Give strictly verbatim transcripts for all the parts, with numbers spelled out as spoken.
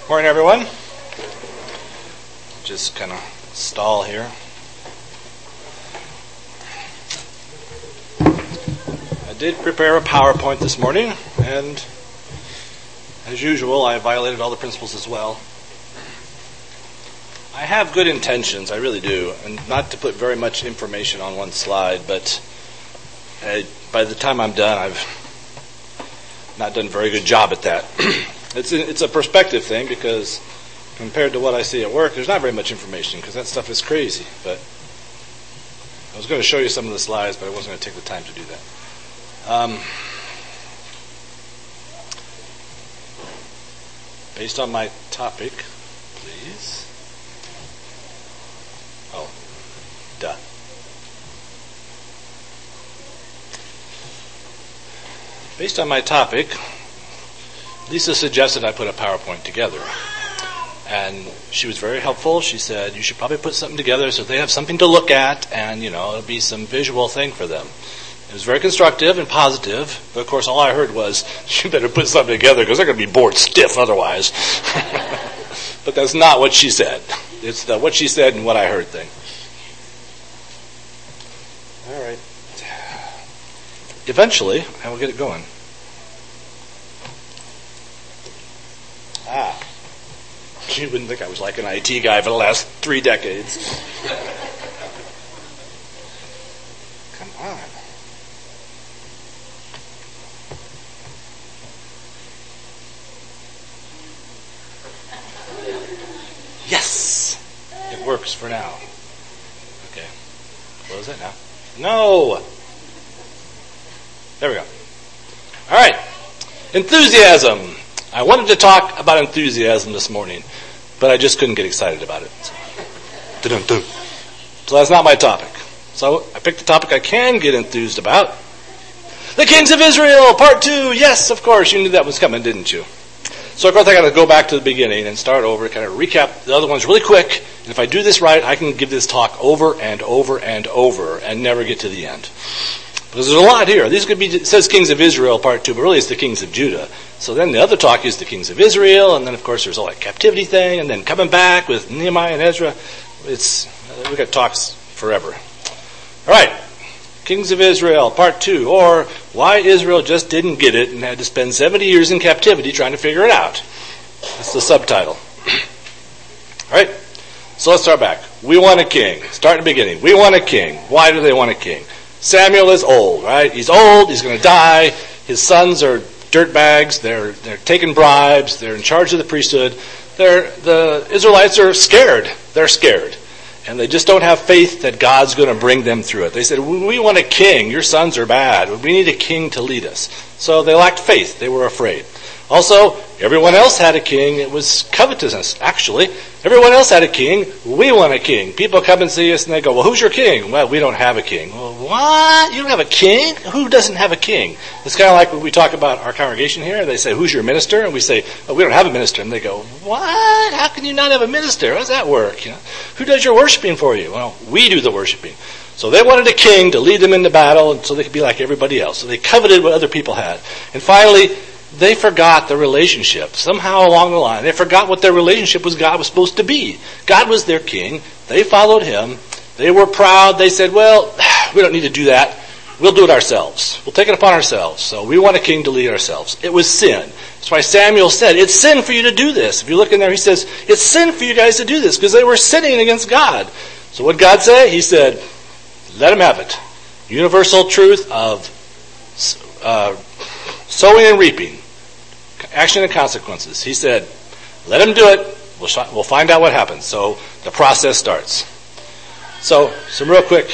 Morning, everyone. Just kind of stall here. I did prepare a PowerPoint this morning, and as usual, I violated all the principles as well. I have good intentions, I really do, and not to put very much information on one slide, but I, by the time I'm done, I've not done a very good job at that. It's a, it's a perspective thing, because compared to what I see at work, there's not very much information, because that stuff is crazy. But I was going to show you some of the slides, but I wasn't going to take the time to do that. Um, based on my topic, please. Oh, duh. Based on my topic, Lisa suggested I put a PowerPoint together. And she was very helpful. She said, you should probably put something together so they have something to look at, and, you know, it'll be some visual thing for them. It was very constructive and positive, but of course all I heard was, you better put something together because they're going to be bored stiff otherwise. But that's not what she said. It's the what she said and what I heard thing. All right. Eventually, I will get it going. Ah. You wouldn't think I was like an I T guy for the last three decades. Come on. Yes! It works for now. Okay. Close it now. No! There we go. All right. Enthusiasm. I wanted to talk about enthusiasm this morning, but I just couldn't get excited about it. So, so that's not my topic. So I picked a topic I can get enthused about. The Kings of Israel, part two. Yes, of course, you knew that was coming, didn't you? So of course I got to go back to the beginning and start over, kind of recap the other ones really quick. And if I do this right, I can give this talk over and over and over and never get to the end. Because there's a lot here. These could be, it says Kings of Israel part two, but really it's the Kings of Judah. So then the other talk is the Kings of Israel, and then of course there's all that captivity thing, and then coming back with Nehemiah and Ezra. It's, we've got talks forever. Alright, Kings of Israel part two, or why Israel just didn't get it and had to spend seventy years in captivity trying to figure it out. That's the subtitle. Alright, so let's start back. We want a king. Start at the beginning. We want a king. Why do they want a king? Samuel is old, right? He's old, he's going to die. His sons are dirtbags, they're they're taking bribes, they're in charge of the priesthood. They're, the Israelites are scared. They're scared. And they just don't have faith that God's going to bring them through it. They said, we want a king. Your sons are bad. We need a king to lead us. So they lacked faith. They were afraid. Also, everyone else had a king. It was covetousness, actually. Everyone else had a king. We want a king. People come and see us and they go, well, who's your king? Well, we don't have a king. Well, what? You don't have a king? Who doesn't have a king? It's kind of like when we talk about our congregation here. They say, who's your minister? And we say, oh, we don't have a minister. And they go, what? How can you not have a minister? How does that work? You know, who does your worshiping for you? Well, we do the worshiping. So they wanted a king to lead them into battle and so they could be like everybody else. So they coveted what other people had. And finally, they forgot the relationship. Somehow along the line, they forgot what their relationship with God was supposed to be. God was their king. They followed him. They were proud. They said, well, we don't need to do that. We'll do it ourselves. We'll take it upon ourselves. So we want a king to lead ourselves. It was sin. That's why Samuel said, it's sin for you to do this. If you look in there, he says, it's sin for you guys to do this because they were sinning against God. So what did God say? He said, let him have it. Universal truth of uh, sowing and reaping. Action and consequences. He said, let him do it. We'll, sh- we'll find out what happens. So the process starts. So, some real quick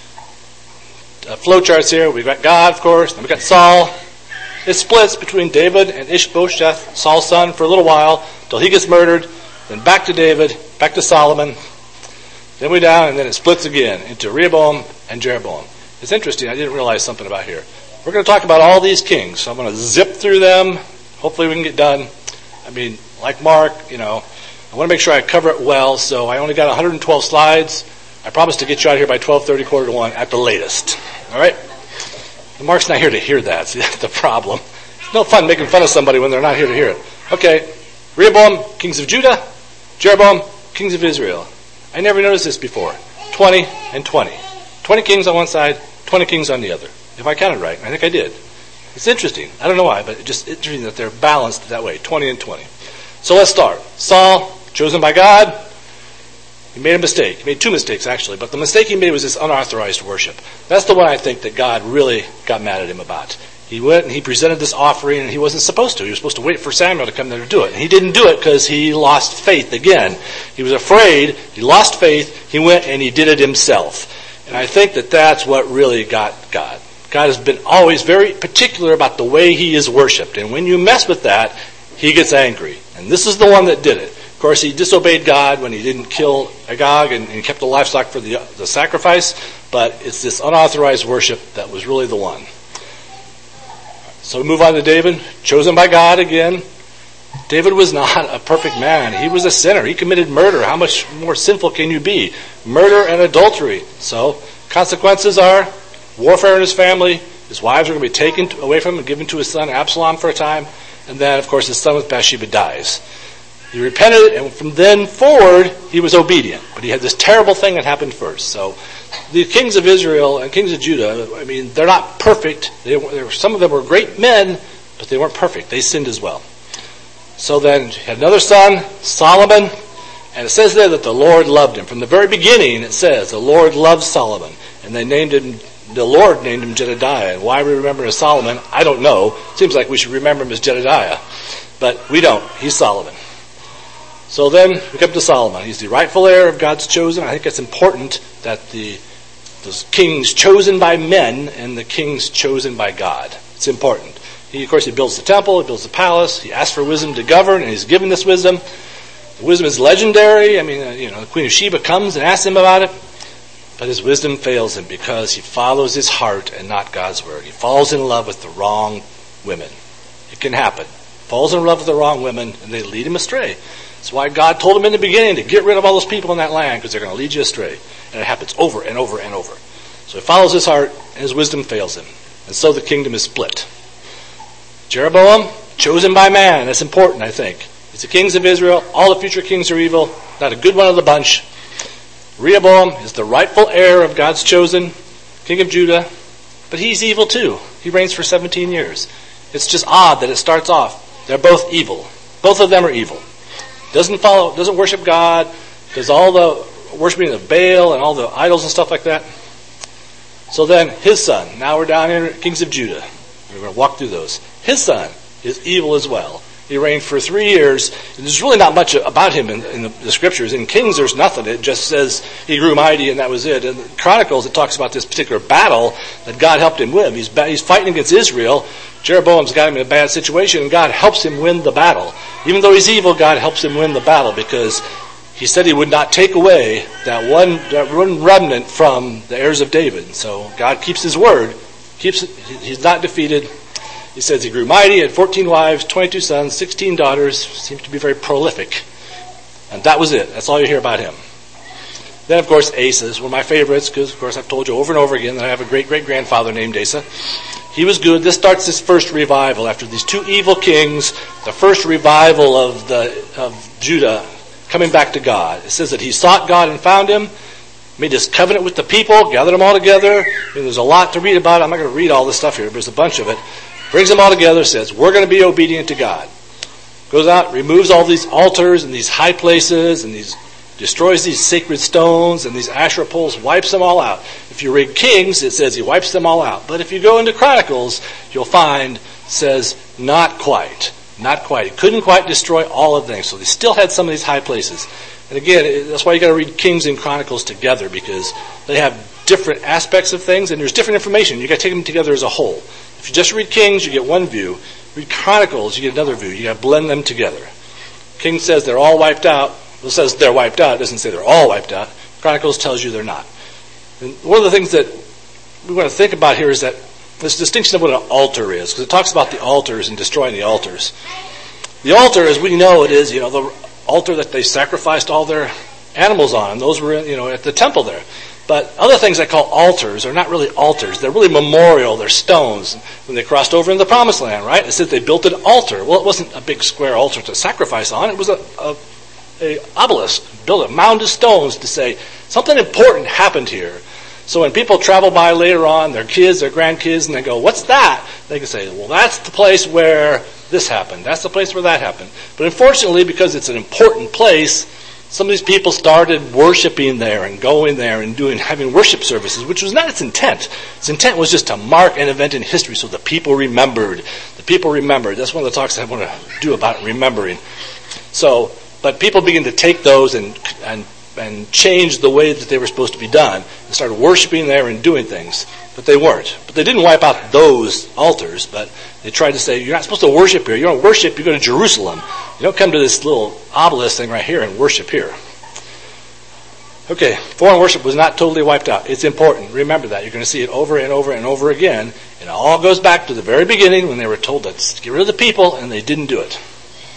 uh, flow charts here. We've got God, of course. Then we've got Saul. It splits between David and Ishbosheth, Saul's son, for a little while, until he gets murdered. Then back to David, back to Solomon. Then we down, and then it splits again into Rehoboam and Jeroboam. It's interesting. I didn't realize something about here. We're going to talk about all these kings. So I'm going to zip through them. Hopefully we can get done. I mean, like Mark, you know, I want to make sure I cover it well, so I only got one hundred twelve slides. I promise to get you out here by twelve thirty, quarter to one at the latest. All right? And Mark's not here to hear that. See, that's the problem. It's no fun making fun of somebody when they're not here to hear it. Okay, Rehoboam, kings of Judah. Jeroboam, kings of Israel. I never noticed this before. twenty and twenty. twenty kings on one side, twenty kings on the other. If I counted right, I think I did. It's interesting. I don't know why, but it's just interesting that they're balanced that way, twenty and twenty. So let's start. Saul, chosen by God. He made a mistake. He made two mistakes, actually. But the mistake he made was this unauthorized worship. That's the one I think that God really got mad at him about. He went and he presented this offering, and he wasn't supposed to. He was supposed to wait for Samuel to come there to do it. And he didn't do it because he lost faith again. He was afraid. He lost faith. He went and he did it himself. And I think that that's what really got God. God has been always very particular about the way he is worshipped. And when you mess with that, he gets angry. And this is the one that did it. Of course, he disobeyed God when he didn't kill Agag and, and kept the livestock for the, the sacrifice. But it's this unauthorized worship that was really the one. So we move on to David, chosen by God again. David was not a perfect man. He was a sinner. He committed murder. How much more sinful can you be? Murder and adultery. So consequences are warfare in his family. His wives are going to be taken away from him and given to his son Absalom for a time. And then, of course, his son with Bathsheba dies. He repented, and from then forward, he was obedient. But he had this terrible thing that happened first. So the kings of Israel and kings of Judah, I mean, they're not perfect. They were, some of them were great men, but they weren't perfect. They sinned as well. So then he had another son, Solomon, and it says there that the Lord loved him. From the very beginning, it says the Lord loved Solomon, and they named him, the Lord named him Jedediah. And why we remember him as Solomon, I don't know. Seems like we should remember him as Jedediah, but we don't. He's Solomon. So then we come to Solomon. He's the rightful heir of God's chosen. I think it's important that the those kings chosen by men and the kings chosen by God. It's important. He, of course, he builds the temple, he builds the palace, he asks for wisdom to govern, and he's given this wisdom. The wisdom is legendary. I mean, uh, you know, the Queen of Sheba comes and asks him about it, but his wisdom fails him because he follows his heart and not God's word. He falls in love with the wrong women. It can happen. Falls in love with the wrong women, and they lead him astray. That's why God told him in the beginning to get rid of all those people in that land, because they're going to lead you astray. And it happens over and over and over. So he follows his heart, and his wisdom fails him. And so the kingdom is split. Jeroboam, chosen by man. That's important, I think. It's the kings of Israel. All the future kings are evil. Not a good one of the bunch. Rehoboam is the rightful heir of God's chosen, king of Judah. But he's evil too. He reigns for seventeen years. It's just odd that it starts off. They're both evil. Both of them are evil. Doesn't follow, doesn't worship God, does all the worshiping of Baal and all the idols and stuff like that. So then his son, now we're down in kings of Judah. We're going to walk through those. His son is evil as well. He reigned for three years. And there's really not much about him in, in the, the scriptures. In Kings, there's nothing. It just says he grew mighty, and that was it. In Chronicles, it talks about this particular battle that God helped him win. He's, he's fighting against Israel. Jeroboam's got him in a bad situation, and God helps him win the battle. Even though he's evil, God helps him win the battle because he said he would not take away that one, that one remnant from the heirs of David. So God keeps his word. Keeps He's not defeated. He says he grew mighty, had fourteen wives, twenty-two sons, sixteen daughters. Seems to be very prolific. And that was it. That's all you hear about him. Then, of course, Asa is one of my favorites because, of course, I've told you over and over again that I have a great-great-grandfather named Asa. He was good. This starts this first revival. After these two evil kings, the first revival of the of Judah coming back to God. It says that he sought God and found him, made this covenant with the people, gathered them all together. I mean, there's a lot to read about it. I'm not going to read all this stuff here, but there's a bunch of it. Brings them all together, says, we're going to be obedient to God. Goes out, removes all these altars and these high places and these destroys these sacred stones and these Asherah poles, wipes them all out. If you read Kings, it says he wipes them all out. But if you go into Chronicles, you'll find, says, not quite. Not quite. He couldn't quite destroy all of them. So they still had some of these high places. And again, that's why you got to read Kings and Chronicles together, because they have different aspects of things and there's different information. You got to take them together as a whole. If you just read Kings, you get one view. Read Chronicles, you get another view. You got to blend them together. King says they're all wiped out. Well, it says they're wiped out. It doesn't say they're all wiped out. Chronicles tells you they're not. And one of the things that we want to think about here is that this distinction of what an altar is, because it talks about the altars and destroying the altars. The altar, as we know it is, you know, the altar that they sacrificed all their animals on. And those were, you know, at the temple there. But other things I call altars are not really altars. They're really memorial. They're stones. When they crossed over into the Promised Land, right? It said they built an altar. Well, it wasn't a big square altar to sacrifice on. It was a, a, a obelisk, built a mound of stones to say something important happened here. So when people travel by later on, their kids, their grandkids, and they go, what's that? They can say, well, that's the place where this happened. That's the place where that happened. But unfortunately, because it's an important place, some of these people started worshiping there and going there and doing having worship services, which was not its intent. Its intent was just to mark an event in history so the people remembered. The people remembered. That's one of the talks I want to do about remembering. So, but people began to take those and and and change the way that they were supposed to be done and started worshiping there and doing things. But they weren't. But they didn't wipe out those altars, but they tried to say, you're not supposed to worship here. You don't worship, you go to Jerusalem. You don't come to this little obelisk thing right here and worship here. Okay, foreign worship was not totally wiped out. It's important. Remember that. You're going to see it over and over and over again. And it all goes back to the very beginning when they were told to get rid of the people, and they didn't do it.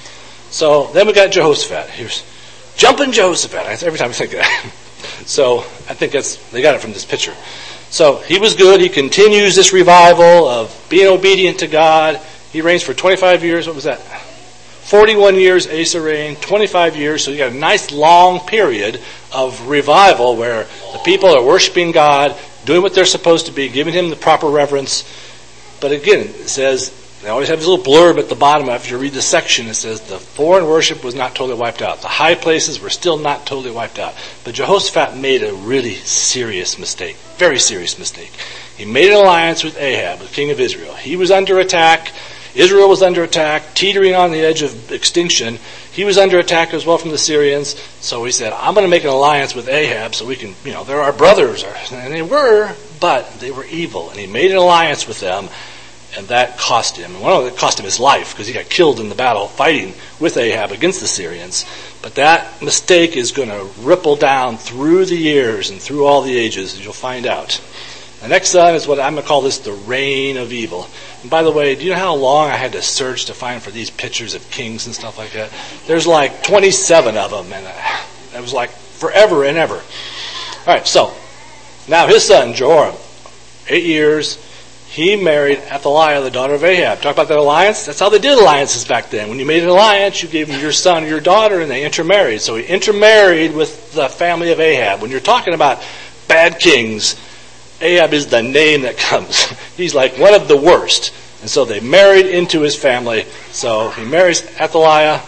So then we got Jehoshaphat. Here's jumping Jehoshaphat. Every time I think of that. So I think that's they got it from this picture. So he was good. He continues this revival of being obedient to God. He reigns for twenty-five years. What was that? forty-one years Asa reigned, twenty-five years. So you got a nice long period of revival where the people are worshiping God, doing what they're supposed to be, giving him the proper reverence. But again, it says, they always have this little blurb at the bottom after you read the section. It says the foreign worship was not totally wiped out. The high places were still not totally wiped out. But Jehoshaphat made a really serious mistake. Very serious mistake. He made an alliance with Ahab, the king of Israel. He was under attack. Israel was under attack, teetering on the edge of extinction. He was under attack as well from the Syrians. So he said, I'm going to make an alliance with Ahab so we can, you know, they're our brothers. And they were, but they were evil. And he made an alliance with them. And that cost him. One of it cost him his life because he got killed in the battle fighting with Ahab against the Syrians. But that mistake is going to ripple down through the years and through all the ages, as you'll find out. The next son is what I'm going to call this the reign of evil. And by the way, do you know how long I had to search to find for these pictures of kings and stuff like that? There's like twenty-seven of them, and it was like forever and ever. All right, so now his son Jehoram, eight years. He married Athaliah, the daughter of Ahab. Talk about that alliance? That's how they did alliances back then. When you made an alliance, you gave him your son or your daughter, and they intermarried. So he intermarried with the family of Ahab. When you're talking about bad kings, Ahab is the name that comes. He's like one of the worst. And so they married into his family. So he marries Athaliah.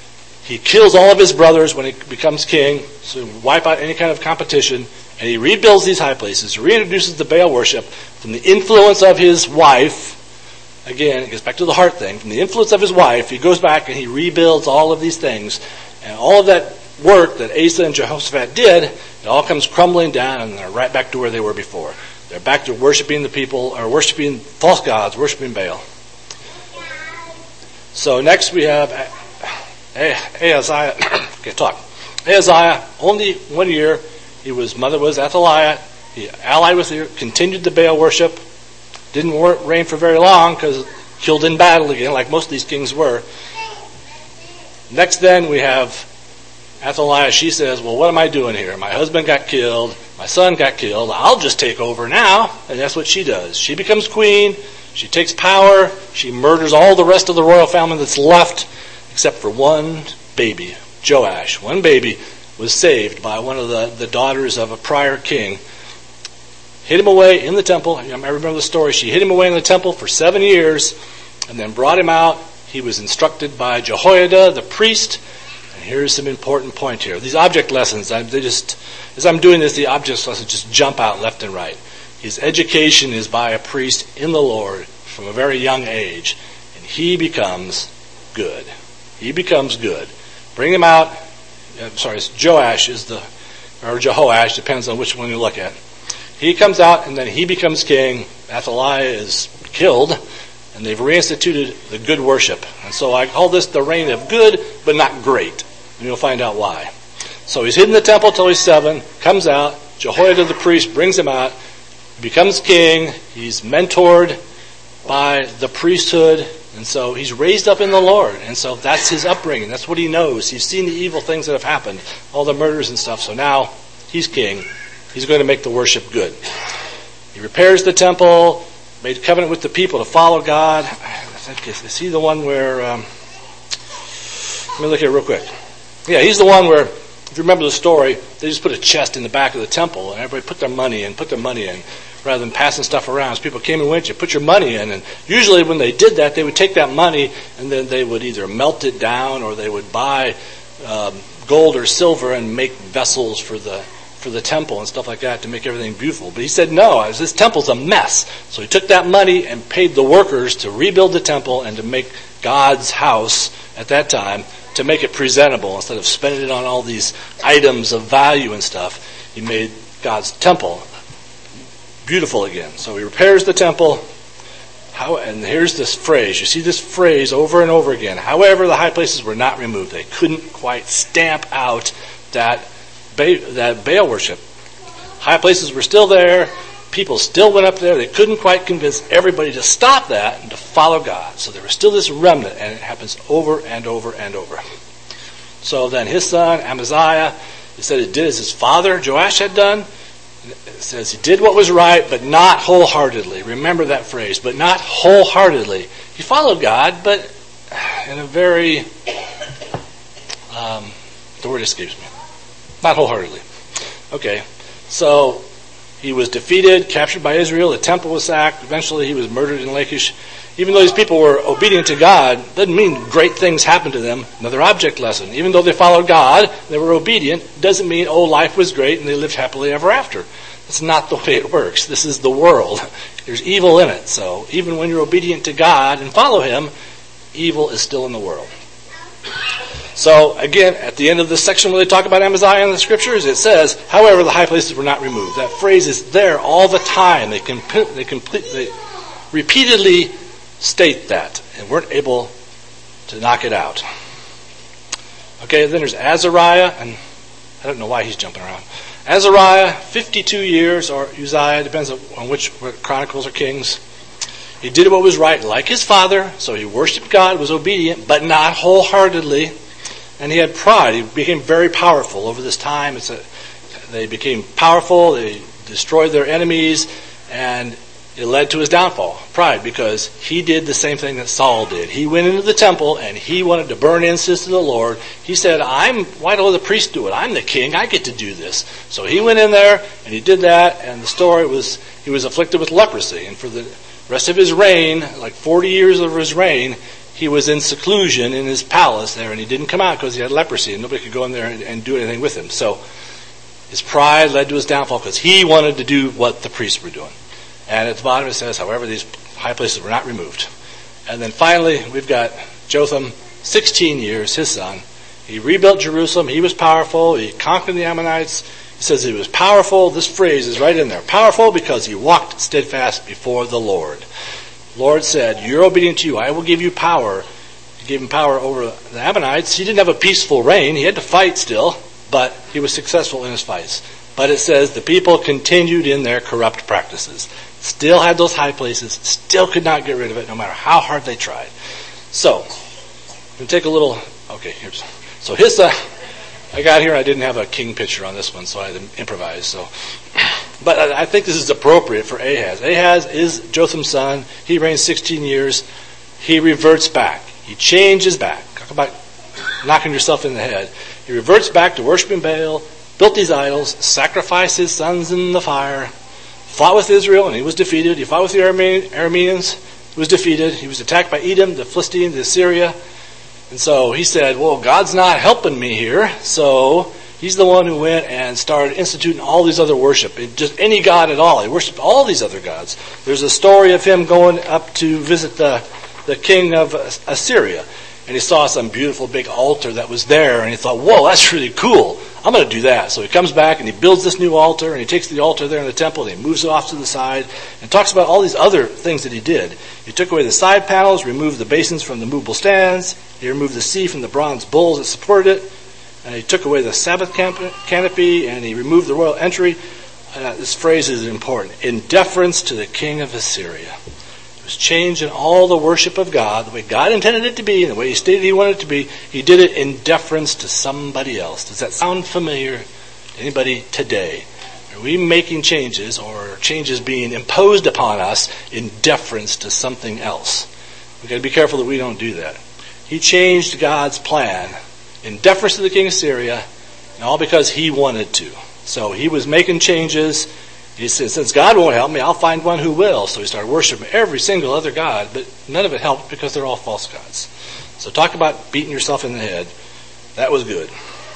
He kills all of his brothers when he becomes king, so he wipe out any kind of competition. And he rebuilds these high places, reintroduces the Baal worship from the influence of his wife. Again, it gets back to the heart thing. From the influence of his wife, he goes back and he rebuilds all of these things. And all of that work that Asa and Jehoshaphat did, it all comes crumbling down and they're right back to where they were before. They're back to worshiping the people, or worshiping false gods, worshiping Baal. So next we have Ahaziah. Okay, talk. Ahaziah, only one year. He was, mother was Athaliah. He allied with her, continued the Baal worship. Didn't reign for very long because killed in battle again, like most of these kings were. Next then we have Athaliah. She says, well, what am I doing here? My husband got killed. My son got killed. I'll just take over now. And that's what she does. She becomes queen. She takes power. She murders all the rest of the royal family that's left, except for one baby, Joash. One baby was saved by one of the, the daughters of a prior king. Hid him away in the temple. I remember the story. She hid him away in the temple for seven years and then brought him out. He was instructed by Jehoiada, the priest. And here's some important point here. These object lessons, I, they just, as I'm doing this, the object lessons just jump out left and right. His education is by a priest in the Lord from a very young age. And he becomes good. He becomes good. Bring him out. I'm sorry, it's Joash is the, or Jehoash, depends on which one you look at. He comes out and then he becomes king. Athaliah is killed and they've reinstituted the good worship. And so I call this the reign of good, but not great. And you'll find out why. So he's hidden in the temple till he's seven, comes out, Jehoiada the priest brings him out, becomes king, he's mentored by the priesthood. And so he's raised up in the Lord. And so that's his upbringing. That's what he knows. He's seen the evil things that have happened, all the murders and stuff. So now he's king. He's going to make the worship good. He repairs the temple, made a covenant with the people to follow God. Is he the one where... Um, let me look here real quick. Yeah, he's the one where, if you remember the story, they just put a chest in the back of the temple, and everybody put their money in, put their money in, rather than passing stuff around. As people came and went, you put your money in, and usually when they did that, they would take that money, and then they would either melt it down, or they would buy um, gold or silver and make vessels for the for the temple and stuff like that to make everything beautiful. But he said, no, this temple's a mess. So he took that money and paid the workers to rebuild the temple and to make God's house at that time, to make it presentable. Instead of spending it on all these items of value and stuff, he made God's temple beautiful again. So he repairs the temple. How, and here's this phrase. You see this phrase over and over again. However, the high places were not removed. They couldn't quite stamp out that Ba- that Baal worship. High places were still there. People still went up there. They couldn't quite convince everybody to stop that and to follow God. So there was still this remnant, and it happens over and over and over. So then his son, Amaziah, he said he did as his father, Joash, had done. It says he did what was right, but not wholeheartedly. Remember that phrase, but not wholeheartedly. He followed God, but in a very, um, the word escapes me. Not wholeheartedly. Okay, so he was defeated, captured by Israel, the temple was sacked, eventually he was murdered in Lachish. Even though these people were obedient to God, doesn't mean great things happened to them. Another object lesson. Even though they followed God, they were obedient, doesn't mean, oh, life was great and they lived happily ever after. That's not the way it works. This is the world. There's evil in it. So even when you're obedient to God and follow Him, evil is still in the world. So, again, at the end of this section where they talk about Amaziah in the Scriptures, it says, however, the high places were not removed. That phrase is there all the time. They, comp- they, complete, they repeatedly state that and weren't able to knock it out. Okay, then there's Azariah, and I don't know why he's jumping around. Azariah, fifty-two years, or Uzziah, depends on which Chronicles or Kings. He did what was right like his father, so he worshipped God, was obedient, but not wholeheartedly. And he had pride. He became very powerful over this time. It's a, they became powerful. They destroyed their enemies. And it led to his downfall. Pride, because he did the same thing that Saul did. He went into the temple and he wanted to burn incense to the Lord. He said, I'm, why don't the priests do it? I'm the king. I get to do this. So he went in there and he did that. And the story was, he was afflicted with leprosy. And for the rest of his reign, like forty years of his reign, he was in seclusion in his palace there, and he didn't come out because he had leprosy, and nobody could go in there and, and do anything with him. So his pride led to his downfall because he wanted to do what the priests were doing. And at the bottom it says, however, these high places were not removed. And then finally, we've got Jotham, sixteen years, his son. He rebuilt Jerusalem. He was powerful. He conquered the Ammonites. He says he was powerful. This phrase is right in there. Powerful because he walked steadfast before the Lord. Lord said, you're obedient to you. I will give you power. He gave him power over the Ammonites. He didn't have a peaceful reign. He had to fight still, but he was successful in his fights. But it says the people continued in their corrupt practices. Still had those high places. Still could not get rid of it no matter how hard they tried. So, I'm going to take a little... Okay, here's... So his... Uh, I got here, I didn't have a king picture on this one, so I had to improvise. So, but I think this is appropriate for Ahaz. Ahaz is Jotham's son. He reigns sixteen years. He reverts back. He changes back. Talk about knocking yourself in the head. He reverts back to worshiping Baal, built these idols, sacrificed his sons in the fire, fought with Israel, and he was defeated. He fought with the Arameans, he was defeated. He was attacked by Edom, the Philistines, the Assyria. And so he said, well, God's not helping me here. So he's the one who went and started instituting all these other worship. It, just any god at all. He worshipped all these other gods. There's a story of him going up to visit the, the king of Assyria. And he saw some beautiful big altar that was there. And he thought, whoa, that's really cool. I'm going to do that. So he comes back and he builds this new altar. And he takes the altar there in the temple and he moves it off to the side. And talks about all these other things that he did. He took away the side panels, removed the basins from the movable stands. He removed the sea from the bronze bowls that supported it. And he took away the Sabbath canopy. And he removed the royal entry. Uh, this phrase is important. In deference to the king of Assyria. Was changed in all the worship of God, the way God intended it to be, and the way He stated He wanted it to be. He did it in deference to somebody else. Does that sound familiar to anybody today? Are we making changes, or changes being imposed upon us in deference to something else? We've got to be careful that we don't do that. He changed God's plan in deference to the king of Syria, and all because he wanted to. So he was making changes. He said, since God won't help me, I'll find one who will. So he started worshiping every single other god, but none of it helped because they're all false gods. So talk about beating yourself in the head. That was good.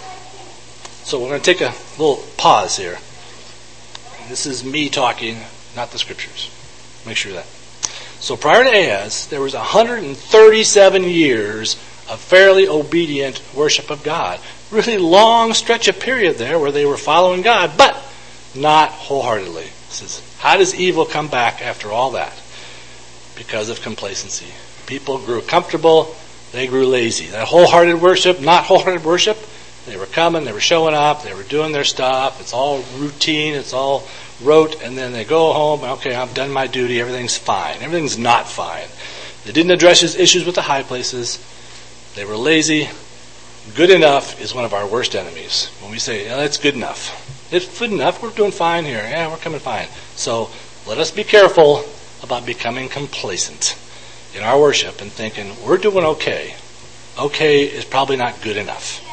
So we're going to take a little pause here. This is me talking, not the scriptures. Make sure of that. So prior to Ahaz, there was one hundred thirty-seven years of fairly obedient worship of God. Really long stretch of period there where they were following God, but not wholeheartedly. It says, how does evil come back after all that? Because of complacency. People grew comfortable, they grew lazy. That wholehearted worship, not wholehearted worship, they were coming, they were showing up, they were doing their stuff, it's all routine, it's all rote, and then they go home, okay, I've done my duty, everything's fine. Everything's not fine. They didn't address his issues with the high places. They were lazy. Good enough is one of our worst enemies. When we say, oh, that's good enough. It's good enough, we're doing fine here. Yeah, we're coming fine. So let us be careful about becoming complacent in our worship and thinking, we're doing okay. Okay is probably not good enough.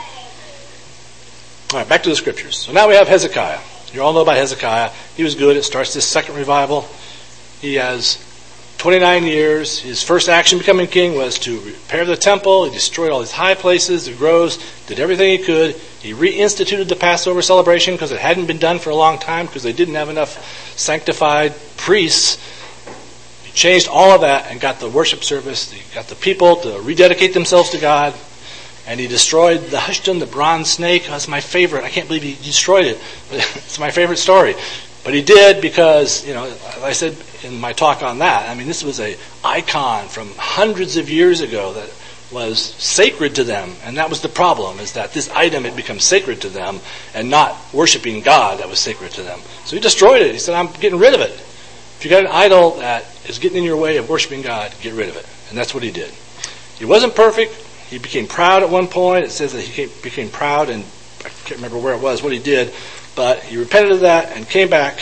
All right, back to the scriptures. So now we have Hezekiah. You all know about Hezekiah. He was good. It starts this second revival. He has twenty-nine years. His first action becoming king was to repair the temple. He destroyed all his high places, the groves, did everything he could. He reinstituted the Passover celebration because it hadn't been done for a long time because they didn't have enough sanctified priests. He changed all of that and got the worship service. He got the people to rededicate themselves to God. And he destroyed the Hushton, the bronze snake. That's my favorite. I can't believe he destroyed it. It's my favorite story. But he did because, you know, as I said in my talk on that, I mean, this was an icon from hundreds of years ago that was sacred to them. And that was the problem, is that this item had become sacred to them and not worshiping God that was sacred to them. So he destroyed it. He said, I'm getting rid of it. If you got an idol that is getting in your way of worshiping God, get rid of it. And that's what he did. He wasn't perfect. He became proud at one point. It says that he became proud, and I can't remember where it was, what he did. But he repented of that and came back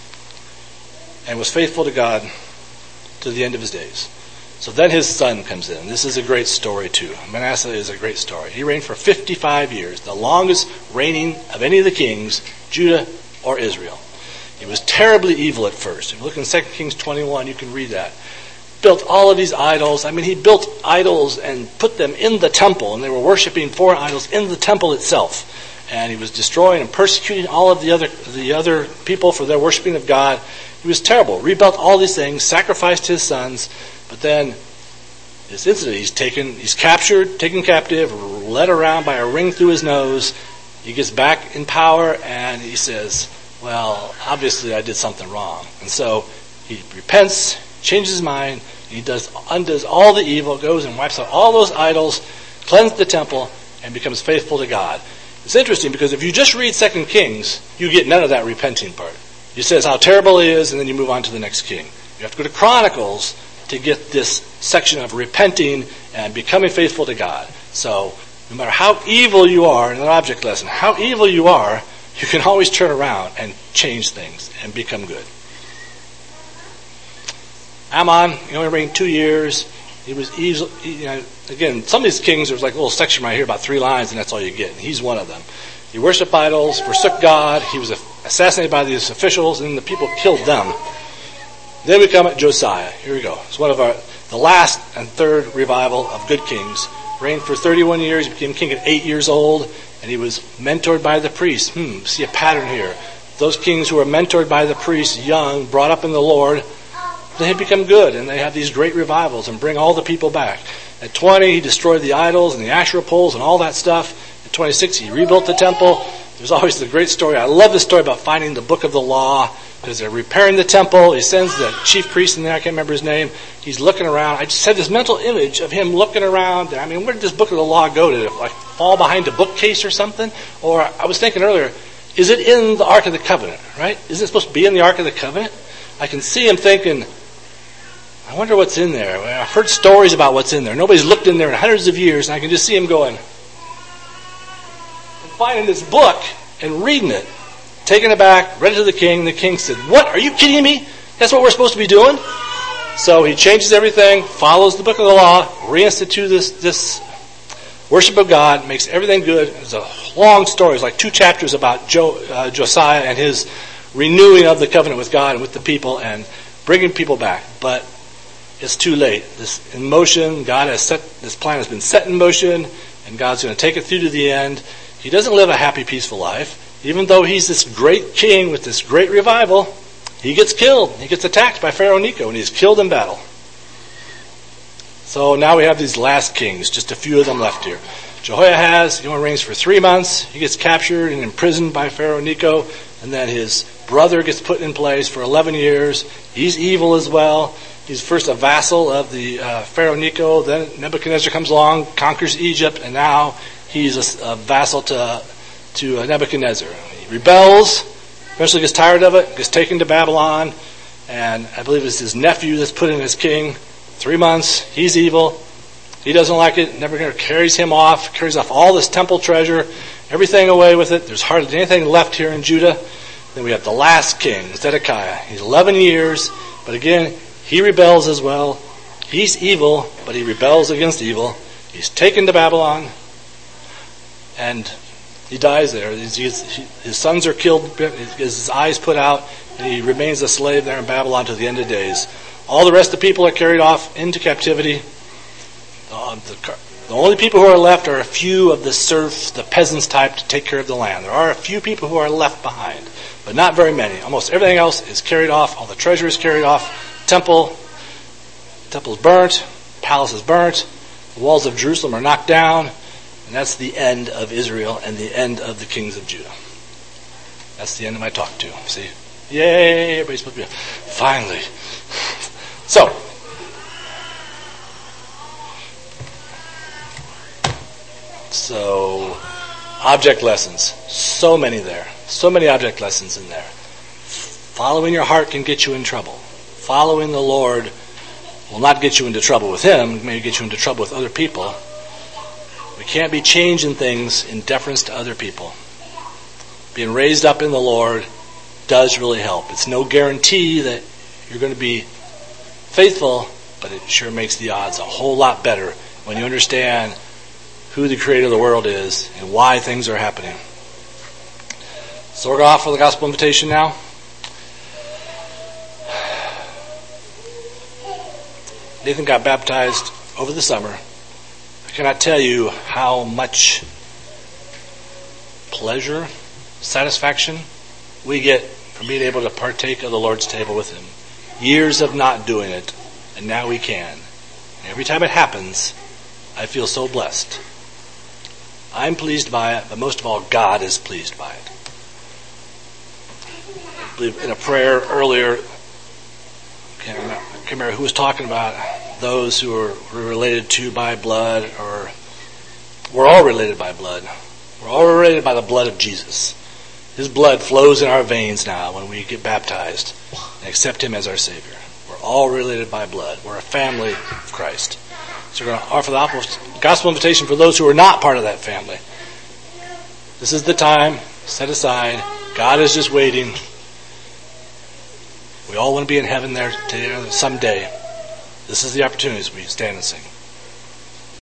and was faithful to God to the end of his days. So then his son comes in. This is a great story too. Manasseh is a great story. He reigned for fifty-five years, the longest reigning of any of the kings, Judah or Israel. He was terribly evil at first. If you look in Second Kings twenty-one, you can read that. Built all of these idols. I mean, he built idols and put them in the temple, and they were worshiping foreign idols in the temple itself. And he was destroying and persecuting all of the other the other people for their worshiping of God. He was terrible. Rebuilt all these things, sacrificed his sons, but then this incident, he's taken, he's captured, taken captive, led around by a ring through his nose. He gets back in power, and he says, "Well, obviously I did something wrong." And so he repents, changes his mind, he does undoes all the evil, goes and wipes out all those idols, cleanses the temple, and becomes faithful to God. It's interesting because if you just read Second Kings, you get none of that repenting part. It says how terrible he is, and then you move on to the next king. You have to go to Chronicles to get this section of repenting and becoming faithful to God. So no matter how evil you are, in an object lesson, how evil you are, you can always turn around and change things and become good. Ammon, he only reigned two years. He was easily, you know, again, some of these kings, there's like a little section right here about three lines, and that's all you get. And he's one of them. He worshipped idols, forsook God. He was assassinated by these officials, and the people killed them. Then we come at Josiah. Here we go. It's one of our the last and third revival of good kings. Reigned for thirty-one years. He became king at eight years old, and he was mentored by the priests. Hmm, see a pattern here. Those kings who were mentored by the priests, young, brought up in the Lord, they had become good, and they have these great revivals and bring all the people back. At twenty, he destroyed the idols and the Asherah poles and all that stuff. At twenty-six, he rebuilt the temple. There's always the great story. I love this story about finding the book of the law, because they're repairing the temple. He sends the chief priest in there. I can't remember his name. He's looking around. I just had this mental image of him looking around. I mean, where did this book of the law go? Did it like fall behind a bookcase or something? Or I was thinking earlier, is it in the Ark of the Covenant, right? Isn't it supposed to be in the Ark of the Covenant? I can see him thinking, I wonder what's in there. I've heard stories about what's in there. Nobody's looked in there in hundreds of years, and I can just see him going and finding this book and reading it. taken aback, read it to the king. The king said, "What? Are you kidding me? That's what we're supposed to be doing?" So he changes everything, follows the book of the law, reinstitutes this, this worship of God, makes everything good. It's a long story. It's like two chapters about jo, uh, Josiah and his renewing of the covenant with God and with the people and bringing people back. But it's too late. This in motion, God has set, this plan has been set in motion, and God's going to take it through to the end. He doesn't live a happy, peaceful life. Even though he's this great king with this great revival, he gets killed. He gets attacked by Pharaoh Necho, and he's killed in battle. So now we have these last kings, just a few of them left here. Jehoiahaz, he only reigns for three months. He gets captured and imprisoned by Pharaoh Necho, and then his brother gets put in place for eleven years. He's evil as well. He's first a vassal of the uh, Pharaoh Necho. Then Nebuchadnezzar comes along, conquers Egypt, and now he's a, a vassal to, to Nebuchadnezzar. He rebels, eventually gets tired of it, gets taken to Babylon, and I believe it's his nephew that's put in as king. Three months, he's evil. He doesn't like it. Nebuchadnezzar carries him off, carries off all this temple treasure, everything away with it. There's hardly anything left here in Judah. Then we have the last king, Zedekiah. He's eleven years, but again, he rebels as well. He's evil, but he rebels against evil. He's taken to Babylon, and he dies there. His sons are killed, his eyes put out, and he remains a slave there in Babylon to the end of days. All the rest of the people are carried off into captivity. Um, the, the only people who are left are a few of the serfs, the peasants type, to take care of the land. There are a few people who are left behind, but not very many. Almost everything else is carried off. All the treasure is carried off. Temple, temple is burnt. Palace is burnt. The walls of Jerusalem are knocked down. And that's the end of Israel and the end of the kings of Judah. That's the end of my talk too. See? Yay! Everybody's supposed to be finally. So, so object lessons. So many there. So many object lessons in there. Following your heart can get you in trouble. Following the Lord will not get you into trouble with Him. It may get you into trouble with other people. We can't be changing things in deference to other people. Being raised up in the Lord does really help. It's no guarantee that you're going to be faithful, but it sure makes the odds a whole lot better when you understand who the creator of the world is and why things are happening. So we're going off for the gospel invitation now. Nathan got baptized over the summer. I cannot tell you how much pleasure, satisfaction we get from being able to partake of the Lord's table with Him. Years of not doing it, and now we can. And every time it happens, I feel so blessed. I'm pleased by it, but most of all, God is pleased by it. I believe in a prayer earlier, I can't remember, I can't remember who was talking about those who are related to by blood, or we're all related by blood. We're all related by the blood of Jesus. His blood flows in our veins now when we get baptized and accept Him as our Savior. We're all related by blood. We're a family of Christ. So we're going to offer the gospel invitation for those who are not part of that family. This is the time set aside. God is just waiting. We all want to be in heaven there someday. This is the opportunity as we stand and sing.